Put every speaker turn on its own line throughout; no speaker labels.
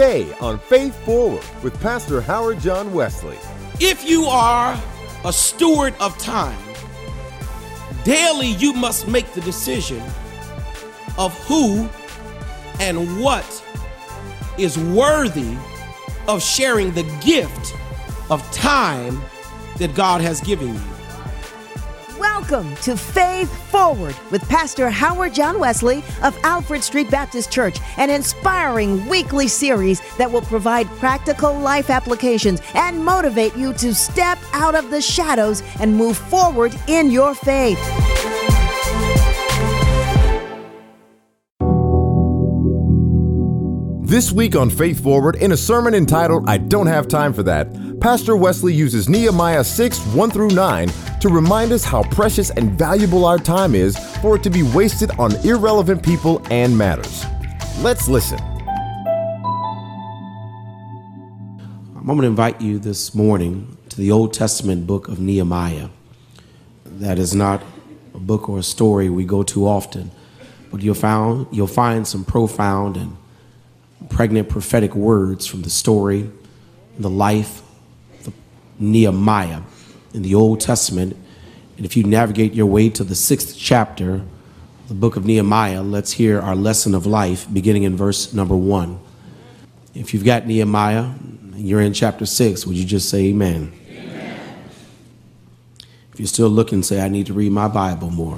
today on Faith Forward with Pastor Howard John Wesley.
If you are a steward of time, daily you must make the decision of who and what is worthy of sharing the gift of time that God has given you.
Welcome to Faith Forward with Pastor Howard John Wesley of Alfred Street Baptist Church, an inspiring weekly series that will provide practical life applications and motivate you to step out of the shadows and move forward in your faith.
This week on Faith Forward, in a sermon entitled, I Don't Have Time for That, Pastor Wesley uses Nehemiah 6:1-9 to remind us how precious and valuable our time is for it to be wasted on irrelevant people and matters. Let's listen.
I'm going to invite you this morning to the Old Testament book of Nehemiah. That is not a book or a story we go to often, but you'll find some profound and pregnant prophetic words from the story, the life of Nehemiah in the Old Testament. And if you navigate your way to the 6th chapter of the book of Nehemiah, let's hear our lesson of life beginning in verse number 1. If you've got Nehemiah and you're in chapter 6, would you just say amen? Amen. If you're still looking, say, I need to read my Bible more.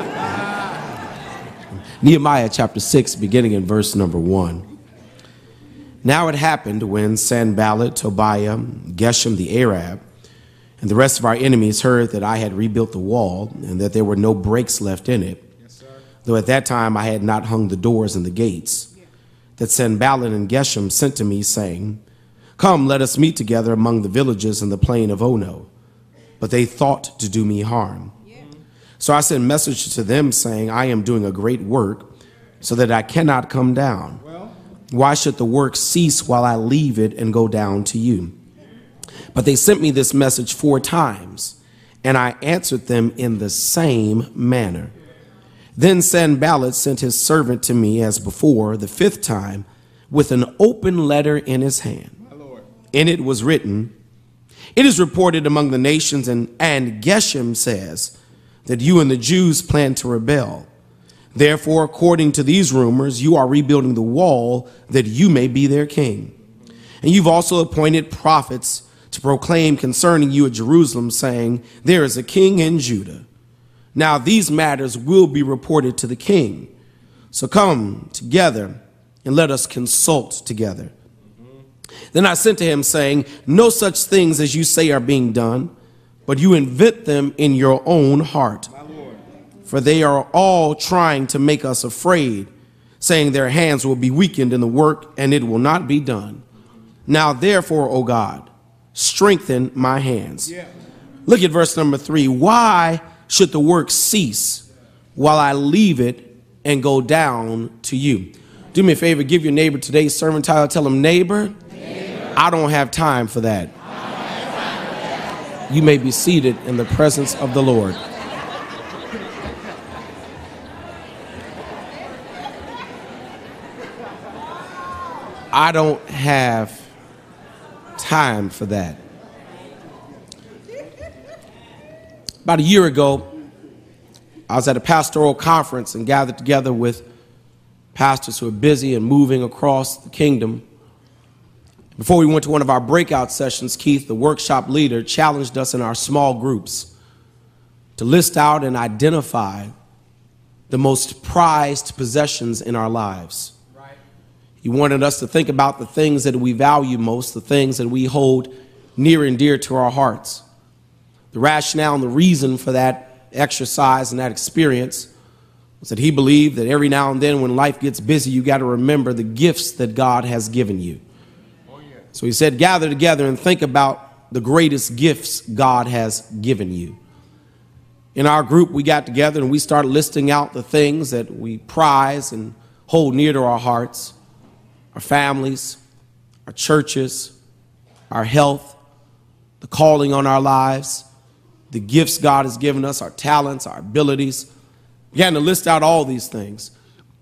Nehemiah chapter 6, beginning in verse number 1. Now it happened when Sanballat, Tobiah, Geshem the Arab, and the rest of our enemies heard that I had rebuilt the wall and that there were no breaks left in it, though at that time I had not hung the doors and the gates, that Sanballat and Geshem sent to me, saying, Come, let us meet together among the villages in the plain of Ono. But they thought to do me harm. So I sent message to them, saying, I am doing a great work, so that I cannot come down. Why should the work cease while I leave it and go down to you? But they sent me this message 4 times, and I answered them in the same manner. Then Sanballat sent his servant to me as before, the 5th time, with an open letter in his hand. In it was written, It is reported among the nations, and Geshem says that you and the Jews plan to rebel. Therefore, according to these rumors, you are rebuilding the wall that you may be their king. And you've also appointed prophets to proclaim concerning you at Jerusalem, saying, There is a king in Judah. Now these matters will be reported to the king. So come together and let us consult together. Then I sent to him, saying, No such things as you say are being done, but you invent them in your own heart. For they are all trying to make us afraid, saying their hands will be weakened in the work, and it will not be done. Now, therefore, O God, strengthen my hands. Look at verse number 3. Why should the work cease while I leave it and go down to you? Do me a favor, give your neighbor today's sermon title. Tell him, neighbor, I don't have time for that. You may be seated in the presence of the Lord. I don't have time for that. About a year ago, I was at a pastoral conference and gathered together with pastors who are busy and moving across the kingdom. Before we went to one of our breakout sessions, Keith, the workshop leader, challenged us in our small groups to list out and identify the most prized possessions in our lives. He wanted us to think about the things that we value most, the things that we hold near and dear to our hearts. The rationale and the reason for that exercise and that experience was that he believed that every now and then when life gets busy, you got to remember the gifts that God has given you. So he said, gather together and think about the greatest gifts God has given you. In our group, we got together and we started listing out the things that we prize and hold near to our hearts. Our families, our churches, our health, the calling on our lives, the gifts God has given us, our talents, our abilities. We began to list out all these things.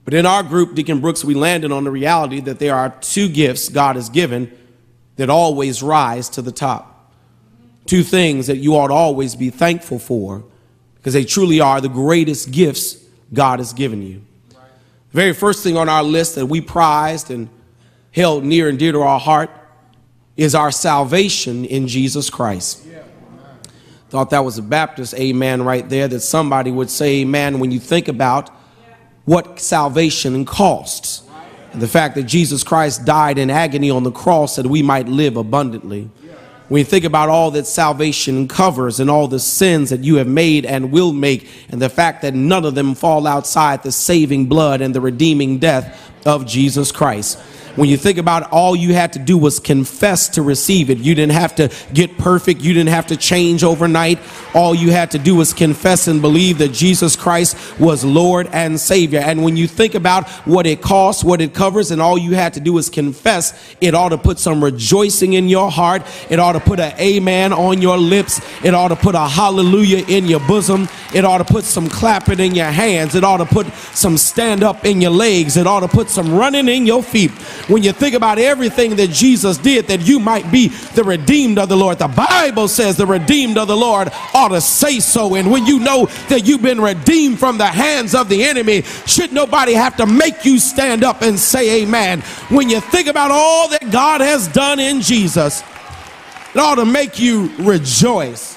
But in our group, Deacon Brooks, we landed on the reality that there are two gifts God has given that always rise to the top. Two things that you ought to always be thankful for, because they truly are the greatest gifts God has given you. The very first thing on our list that we prized and held near and dear to our heart is our salvation in Jesus Christ. Thought that was a Baptist amen right there, that somebody would say amen when you think about what salvation costs. And the fact that Jesus Christ died in agony on the cross that we might live abundantly. When you think about all that salvation covers and all the sins that you have made and will make, and the fact that none of them fall outside the saving blood and the redeeming death of Jesus Christ. When you think about all you had to do was confess to receive it. You didn't have to get perfect. You didn't have to change overnight. All you had to do was confess and believe that Jesus Christ was Lord and Savior. And when you think about what it costs, what it covers, and all you had to do is confess, it ought to put some rejoicing in your heart. It ought to put an amen on your lips. It ought to put a hallelujah in your bosom. It ought to put some clapping in your hands. It ought to put some stand up in your legs. It ought to put some running in your feet. When you think about everything that Jesus did that you might be the redeemed of the Lord. The Bible says the redeemed of the Lord ought to say so. And when you know that you've been redeemed from the hands of the enemy, should nobody have to make you stand up and say amen. When you think about all that God has done in Jesus, it ought to make you rejoice.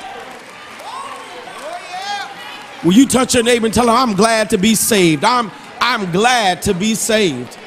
Will you touch your neighbor and tell him, I'm glad to be saved. I'm glad to be saved.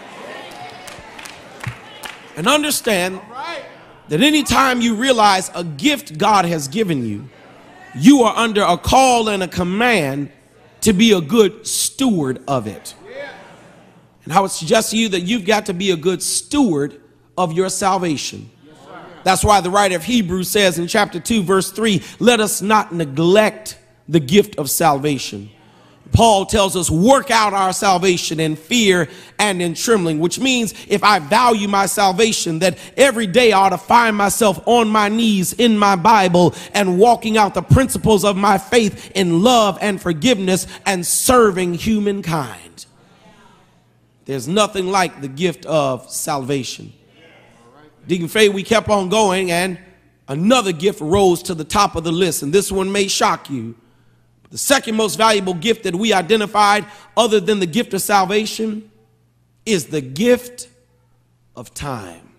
And understand that anytime you realize a gift God has given you, you are under a call and a command to be a good steward of it. And I would suggest to you that you've got to be a good steward of your salvation. That's why the writer of Hebrews says in chapter 2, verse 3, let us not neglect the gift of salvation. Paul tells us, work out our salvation in fear and in trembling, which means if I value my salvation, that every day I ought to find myself on my knees in my Bible and walking out the principles of my faith in love and forgiveness and serving humankind. There's nothing like the gift of salvation. Deacon Faye, we kept on going, and another gift rose to the top of the list, and this one may shock you. The second most valuable gift that we identified, other than the gift of salvation, is the gift of time.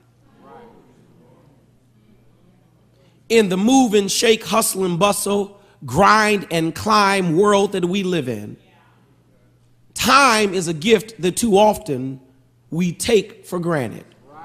In the move and shake, hustle and bustle, grind and climb world that we live in, time is a gift that too often we take for granted.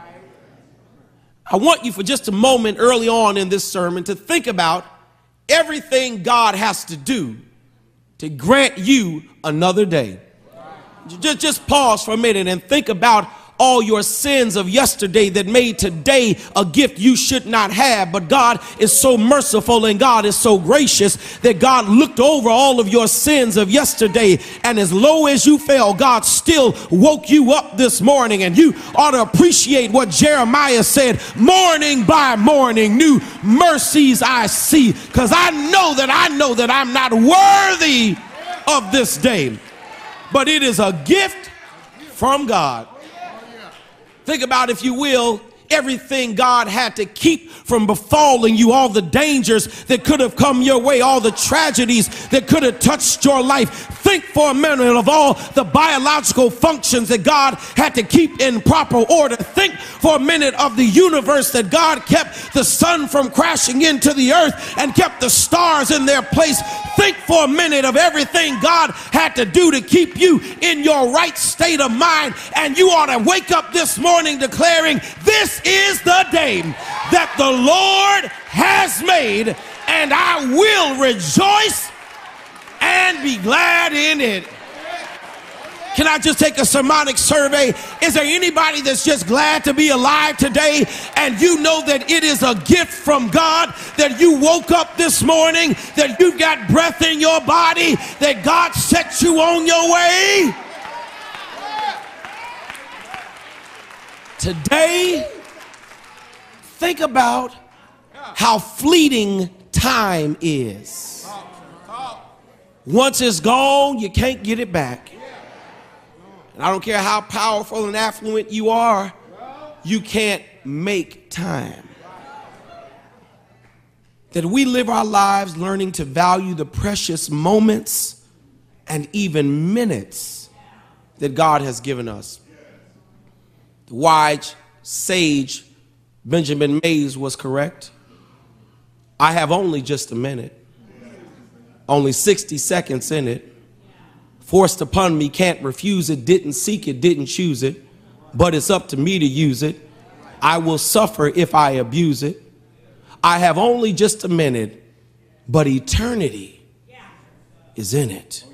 I want you for just a moment early on in this sermon to think about everything God has to do to grant you another day. Just pause for a minute and think about all your sins of yesterday that made today a gift you should not have. But God is so merciful and God is so gracious that God looked over all of your sins of yesterday, and as low as you fell, God still woke you up this morning. And you ought to appreciate what Jeremiah said, morning by morning new mercies I see, because I know that I'm not worthy of this day, but it is a gift from God. Think about, if you will, everything God had to keep from befalling you, all the dangers that could have come your way, all the tragedies that could have touched your life. Think for a minute of all the biological functions that God had to keep in proper order. Think for a minute of the universe that God kept the sun from crashing into the earth and kept the stars in their place. Think for a minute of everything God had to do to keep you in your right state of mind. And you ought to wake up this morning declaring, this is the day that the Lord has made, and I will rejoice and be glad in it. Can I just take a sermonic survey? Is there anybody that's just glad to be alive today, and you know that it is a gift from God that you woke up this morning, that you've got breath in your body, that God set you on your way? Today, think about how fleeting time is. Once it's gone, you can't get it back. And I don't care how powerful and affluent you are, you can't make time. That we live our lives learning to value the precious moments and even minutes that God has given us. The wise sage Benjamin Mays was correct. I have only just a minute, only 60 seconds in it. Forced upon me, can't refuse it, didn't seek it, didn't choose it, but it's up to me to use it. I will suffer if I abuse it. I have only just a minute, but eternity is in it.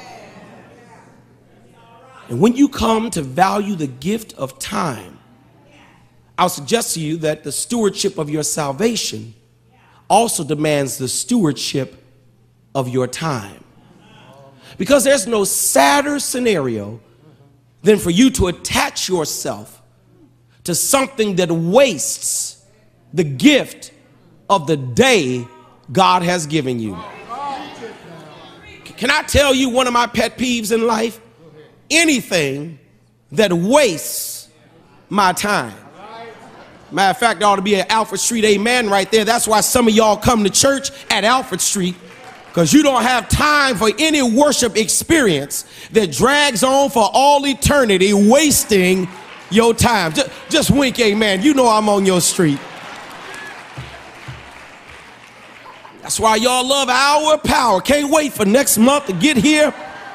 And when you come to value the gift of time, I'll suggest to you that the stewardship of your salvation also demands the stewardship of your time. Because there's no sadder scenario than for you to attach yourself to something that wastes the gift of the day God has given you. Can I tell you one of my pet peeves in life? Anything that wastes my time. Matter of fact, there ought to be an Alfred Street amen right there. That's why some of y'all come to church at Alfred Street, because you don't have time for any worship experience that drags on for all eternity, wasting your time. Just wink amen. You know I'm on your street. That's why y'all love Hour of Power. Can't wait for next month to get here.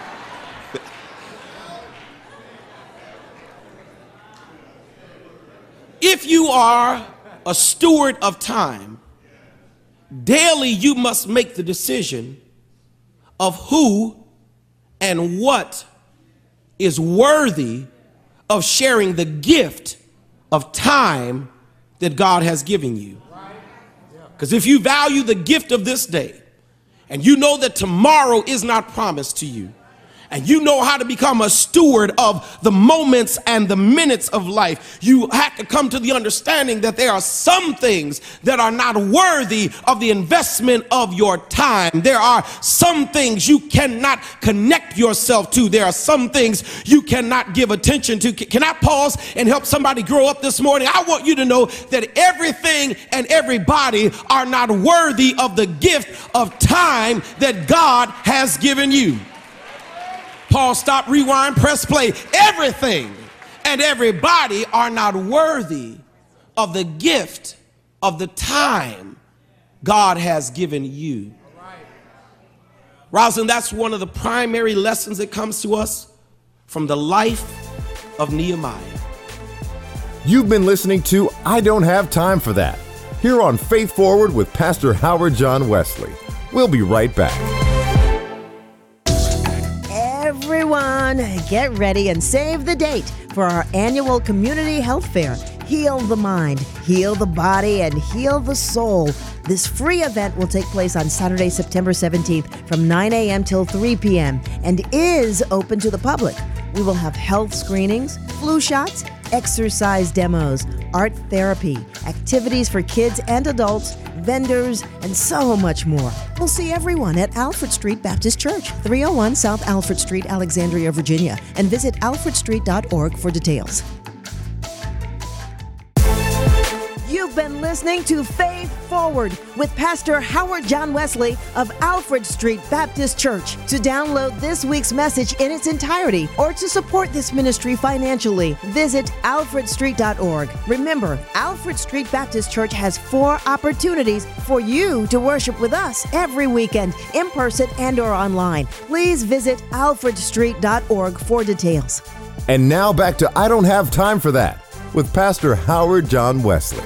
If you are a steward of time, daily you must make the decision of who and what is worthy of sharing the gift of time that God has given you. Because if you value the gift of this day, and you know that tomorrow is not promised to you, and you know how to become a steward of the moments and the minutes of life, you have to come to the understanding that there are some things that are not worthy of the investment of your time. There are some things you cannot connect yourself to. There are some things you cannot give attention to. Can I pause and help somebody grow up this morning? I want you to know that everything and everybody are not worthy of the gift of time that God has given you. Pause, stop, rewind, press play. Everything and everybody are not worthy of the gift of the time God has given you. Rosalind, that's one of the primary lessons that comes to us from the life of Nehemiah.
You've been listening to I Don't Have Time for That, here on Faith Forward with Pastor Howard John Wesley. We'll be right back.
Everyone, get ready and save the date for our annual community health fair. Heal the mind, heal the body, and heal the soul. This free event will take place on Saturday, September 17th from 9 a.m. till 3 p.m. and is open to the public. We will have health screenings, flu shots, exercise demos, art therapy, activities for kids and adults, vendors, and so much more. We'll see everyone at Alfred Street Baptist Church, 301 South Alfred Street, Alexandria, Virginia, and visit alfredstreet.org for details. You've been listening to Faith Forward with Pastor Howard John Wesley of Alfred Street Baptist Church. To download this week's message in its entirety or to support this ministry financially, visit alfredstreet.org. Remember, Alfred Street Baptist Church has 4 opportunities for you to worship with us every weekend, in person and or online. Please visit alfredstreet.org for details.
And now back to I Don't Have Time for That with Pastor Howard John Wesley.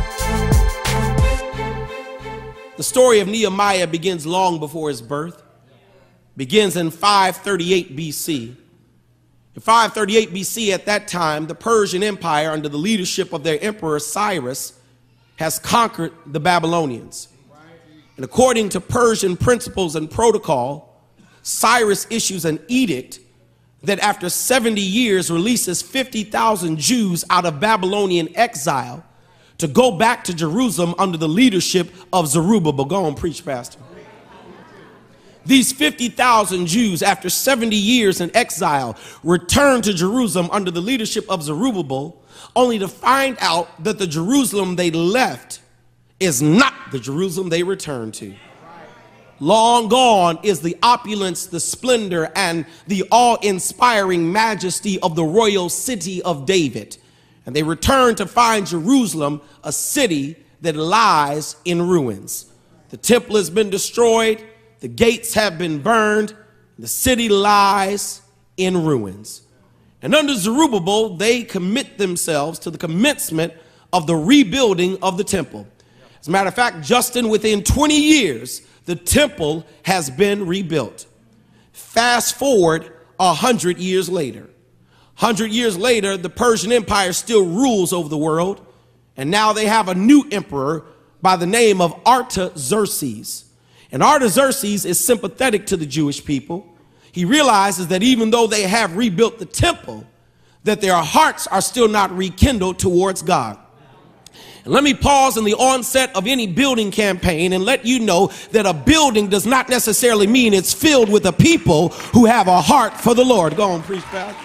The story of Nehemiah begins long before his birth. Begins in 538 BC. In 538 BC, at that time, the Persian Empire, under the leadership of their emperor Cyrus, has conquered the Babylonians. And according to Persian principles and protocol, Cyrus issues an edict that after 70 years releases 50,000 Jews out of Babylonian exile to go back to Jerusalem under the leadership of Zerubbabel. Go on, preach, Pastor. These 50,000 Jews, after 70 years in exile, returned to Jerusalem under the leadership of Zerubbabel, only to find out that the Jerusalem they left is not the Jerusalem they returned to. Long gone is the opulence, the splendor, and the awe-inspiring majesty of the royal city of David. And they returned to find Jerusalem a city that lies in ruins. The temple has been destroyed. The gates have been burned. The city lies in ruins. And under Zerubbabel, they commit themselves to the commencement of the rebuilding of the temple. As a matter of fact, Justin, within 20 years, the temple has been rebuilt. Fast forward 100 years later. 100 years later, the Persian Empire still rules over the world. And now they have a new emperor by the name of Artaxerxes. And Artaxerxes is sympathetic to the Jewish people. He realizes that even though they have rebuilt the temple, that their hearts are still not rekindled towards God. And let me pause in the onset of any building campaign and let you know that a building does not necessarily mean it's filled with a people who have a heart for the Lord. Go on, preach, Pastor.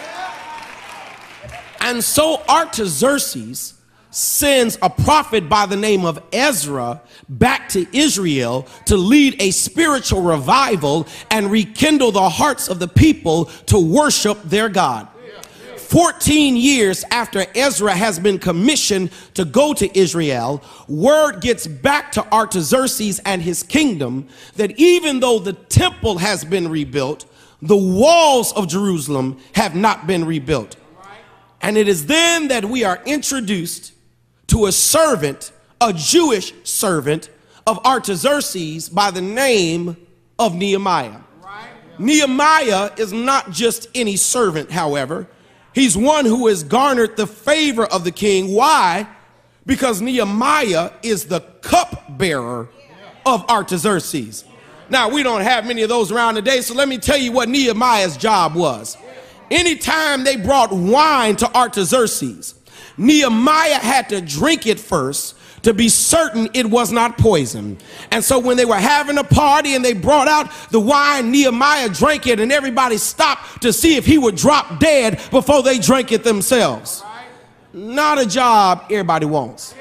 And so Artaxerxes sends a prophet by the name of Ezra back to Israel to lead a spiritual revival and rekindle the hearts of the people to worship their God. 14 years after Ezra has been commissioned to go to Israel, word gets back to Artaxerxes and his kingdom that even though the temple has been rebuilt, the walls of Jerusalem have not been rebuilt. And it is then that we are introduced to a servant, a Jewish servant of Artaxerxes by the name of Nehemiah. Nehemiah is not just any servant, however. He's one who has garnered the favor of the king. Why? Because Nehemiah is the cupbearer of Artaxerxes. Now, we don't have many of those around today, so let me tell you what Nehemiah's job was. Anytime they brought wine to Artaxerxes, Nehemiah had to drink it first to be certain it was not poison. And so when they were having a party and they brought out the wine, Nehemiah drank it and everybody stopped to see if he would drop dead before they drank it themselves. Not a job everybody wants.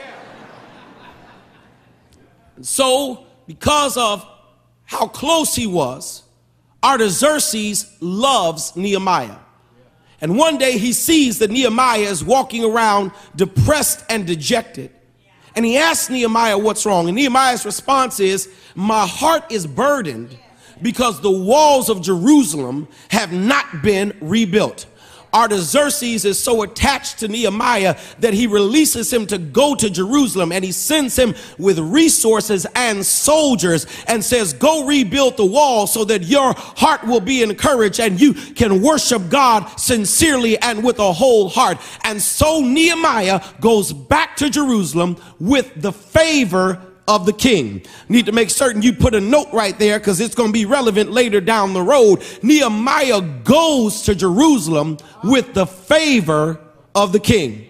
So because of how close he was, Artaxerxes loves Nehemiah. And one day he sees that Nehemiah is walking around depressed and dejected. And he asks Nehemiah what's wrong. And Nehemiah's response is, my heart is burdened because the walls of Jerusalem have not been rebuilt. Artaxerxes is so attached to Nehemiah that he releases him to go to Jerusalem, and he sends him with resources and soldiers and says, go rebuild the wall so that your heart will be encouraged and you can worship God sincerely and with a whole heart. And so Nehemiah goes back to Jerusalem with the favor of the king. Need to make certain you put a note right there because it's going to be relevant later down the road. Nehemiah goes to Jerusalem with the favor of the king.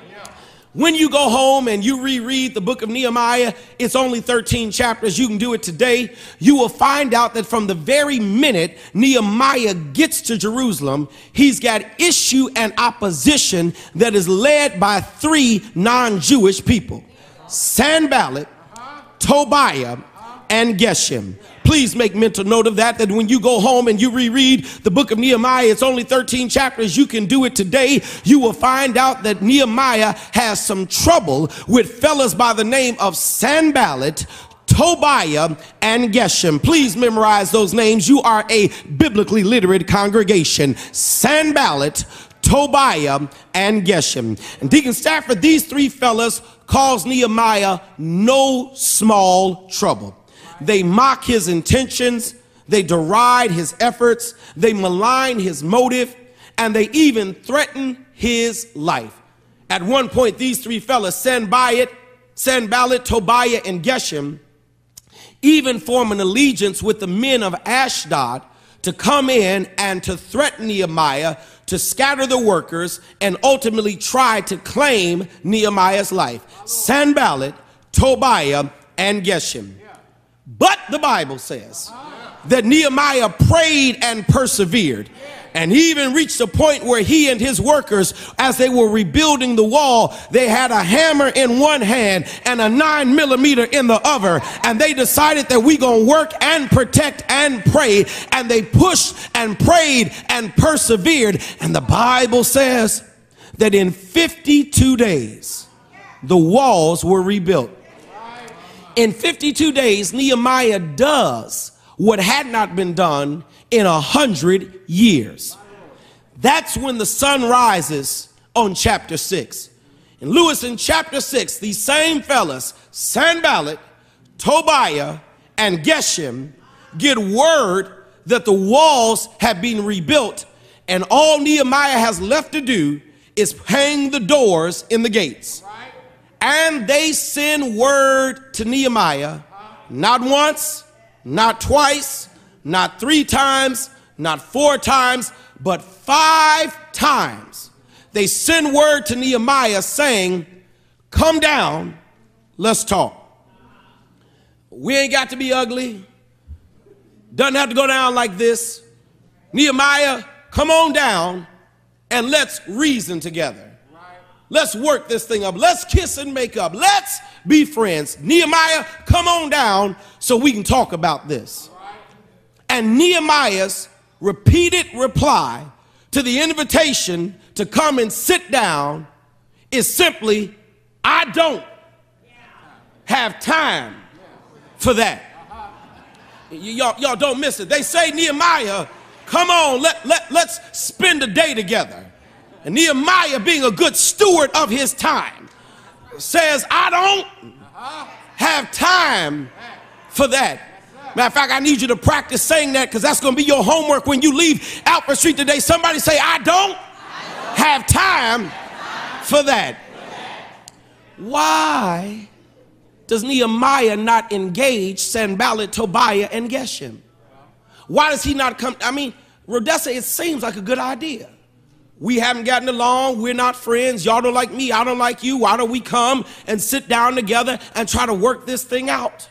When you go home and you reread the book of Nehemiah, it's only 13 chapters. You can do it today. You will find out that from the very minute Nehemiah gets to Jerusalem, he's got issue and opposition that is led by three non-Jewish people: Sanballat, Tobiah, and Geshem. Please make mental note of that when you go home and you reread the book of Nehemiah, it's only 13 chapters. You can do it today. You will find out that Nehemiah has some trouble with fellas by the name of Sanballat, Tobiah, and Geshem. Please memorize those names. You are a biblically literate congregation. Sanballat, Tobiah, and Geshem. And Deacon Stafford, these three fellas cause Nehemiah no small trouble. They mock his intentions, they deride his efforts, they malign his motive, and they even threaten his life. At one point, these three fellas, Sanballat, Tobiah, and Geshem, even form an allegiance with the men of Ashdod to come in and to threaten Nehemiah, to scatter the workers, and ultimately try to claim Nehemiah's life. Sanballat, Tobiah, and Geshem. But the Bible says that Nehemiah prayed and persevered. And he even reached a point where he and his workers, as they were rebuilding the wall, they had a hammer in one hand and a 9mm in the other. And they decided that we gonna work and protect and pray. And they pushed and prayed and persevered. And the Bible says that in 52 days, the walls were rebuilt. In 52 days, Nehemiah does what had not been done in 100 years. That's when the sun rises on chapter 6. And Lewis, in chapter 6, these same fellas, Sanballat, Tobiah, and Geshem, get word that the walls have been rebuilt, and all Nehemiah has left to do is hang the doors in the gates. And they send word to Nehemiah, not once, not twice, not 3 times, not 4 times, but 5 times. They send word to Nehemiah saying, come down, let's talk. We ain't got to be ugly. Doesn't have to go down like this. Nehemiah, come on down and let's reason together. Let's work this thing up. Let's kiss and make up. Let's be friends. Nehemiah, come on down so we can talk about this. And Nehemiah's repeated reply to the invitation to come and sit down is simply, I don't have time for that. Y'all don't miss it. They say, Nehemiah, come on, let's spend a day together. And Nehemiah, being a good steward of his time, says, I don't have time for that. Matter of fact, I need you to practice saying that, because that's going to be your homework when you leave Alfred Street today. Somebody say, I don't have time for that. Why does Nehemiah not engage Sanballat, Tobiah, and Geshem? Why does he not come? I mean, Rodessa, it seems like a good idea. We haven't gotten along. We're not friends. Y'all don't like me. I don't like you. Why don't we come and sit down together and try to work this thing out?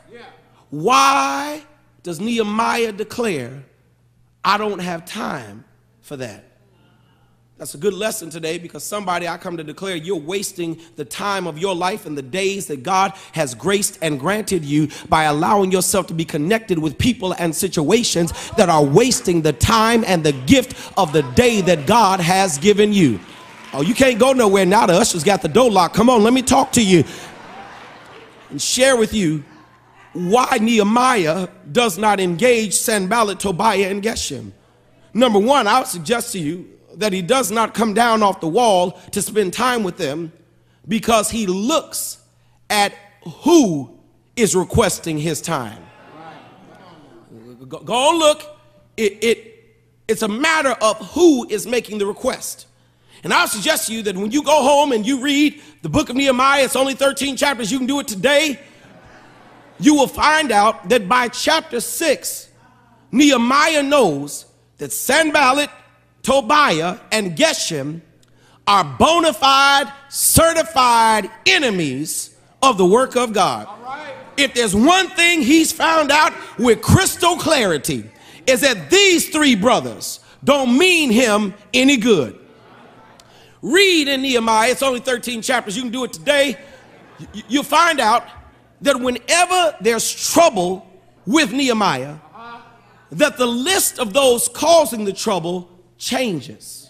Why does Nehemiah declare, I don't have time for that? That's a good lesson today, because somebody, I come to declare, you're wasting the time of your life and the days that God has graced and granted you by allowing yourself to be connected with people and situations that are wasting the time and the gift of the day that God has given you. Oh, you can't go nowhere now. The usher's got the door locked. Come on, let me talk to you and share with you why Nehemiah does not engage Sanballat, Tobiah, and Geshem. Number one, I would suggest to you that he does not come down off the wall to spend time with them because he looks at who is requesting his time. Go on, look. It's a matter of who is making the request. And I'll suggest to you that when you go home and you read the book of Nehemiah, it's only 13 chapters, you can do it today. You will find out that by chapter 6, Nehemiah knows that Sanballat, Tobiah, and Geshem are bona fide, certified enemies of the work of God. If there's one thing he's found out with crystal clarity, is that these 3 brothers don't mean him any good. Read in Nehemiah, it's only 13 chapters, you can do it today. You'll find out that whenever there's trouble with Nehemiah, that the list of those causing the trouble changes.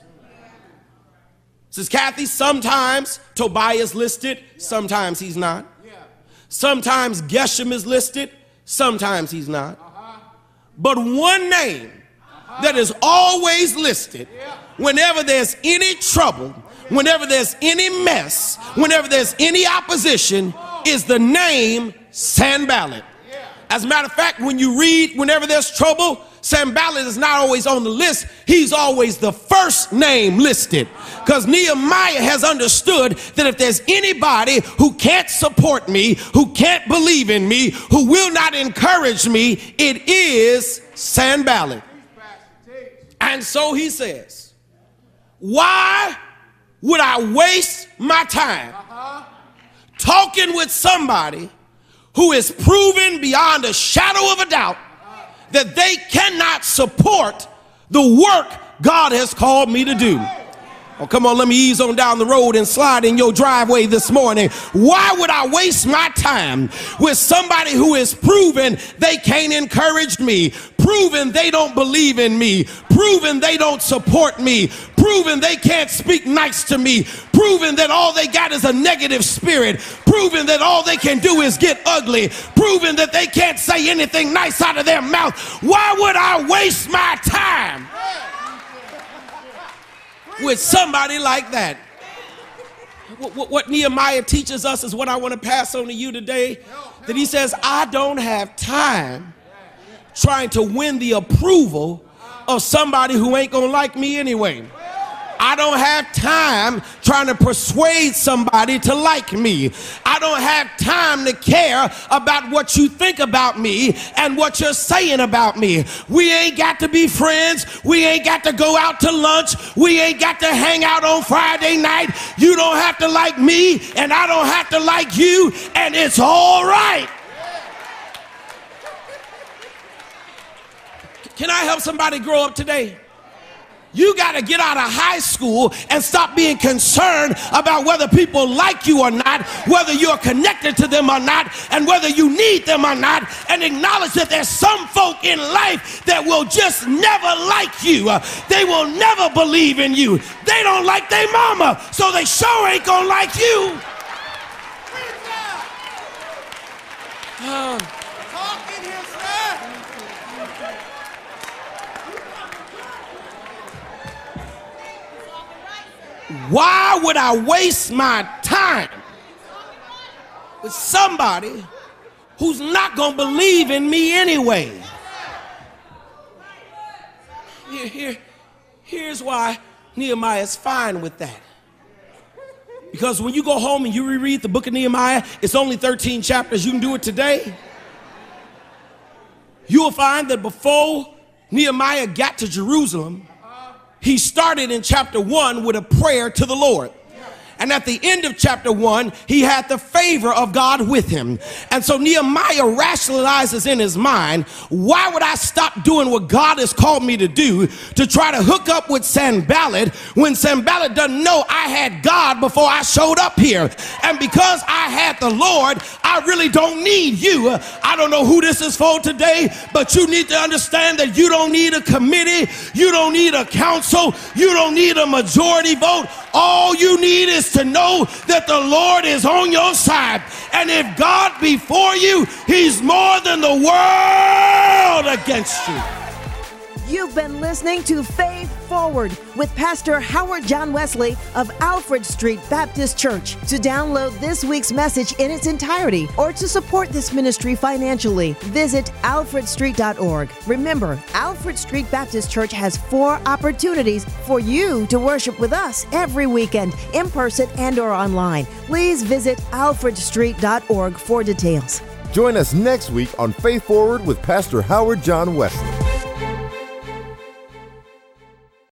Says Kathy, sometimes Tobiah's listed, sometimes he's not. Sometimes Geshem is listed, sometimes he's not. But one name that is always listed whenever there's any trouble, whenever there's any mess, whenever there's any opposition, is the name Sanballat. As a matter of fact, when you read whenever there's trouble, Sanballat is not always on the list. He's always the first name listed, because Nehemiah has understood that if there's anybody who can't support me, who can't believe in me, who will not encourage me, it is Sanballat. And so he says, why would I waste my time talking with somebody who is proven beyond a shadow of a doubt that they cannot support the work God has called me to do. Oh, come on, let me ease on down the road and slide in your driveway this morning. Why would I waste my time with somebody who is proven they can't encourage me, proven they don't believe in me, proven they don't support me, proven they can't speak nice to me, proven that all they got is a negative spirit, proven that all they can do is get ugly, proven that they can't say anything nice out of their mouth? Why would I waste my time with somebody like that? What Nehemiah teaches us is what I want to pass on to you today. That he says, I don't have time trying to win the approval of somebody who ain't gonna like me anyway. I don't have time trying to persuade somebody to like me. I don't have time to care about what you think about me and what you're saying about me. We ain't got to be friends. We ain't got to go out to lunch. We ain't got to hang out on Friday night. You don't have to like me, and I don't have to like you, and it's all right. Can I help somebody grow up today? You got to get out of high school and stop being concerned about whether people like you or not, whether you're connected to them or not, and whether you need them or not, and acknowledge that there's some folk in life that will just never like you. They will never believe in you. They don't like their mama, so they sure ain't gonna like you. Why would I waste my time with somebody who's not going to believe in me anyway? Here's why Nehemiah is fine with that. Because when you go home and you reread the book of Nehemiah, it's only 13 chapters. You can do it today. You will find that before Nehemiah got to Jerusalem, he started in chapter 1 with a prayer to the Lord. And at the end of chapter 1, he had the favor of God with him. And so Nehemiah rationalizes in his mind, why would I stop doing what God has called me to do to try to hook up with Sanballat when Sanballat doesn't know I had God before I showed up here? And because I had the Lord, I really don't need you. I don't know who this is for today, but you need to understand that you don't need a committee. You don't need a council. You don't need a majority vote. All you need is to know that the Lord is on your side. And if God be for you, he's more than the world against you.
You've been listening to Faith Forward with Pastor Howard John Wesley of Alfred Street Baptist Church. To download this week's message in its entirety or to support this ministry financially, visit alfredstreet.org. Remember, Alfred Street Baptist Church has 4 opportunities for you to worship with us every weekend, in person and or online. Please visit alfredstreet.org for details.
Join us next week on Faith Forward with Pastor Howard John Wesley.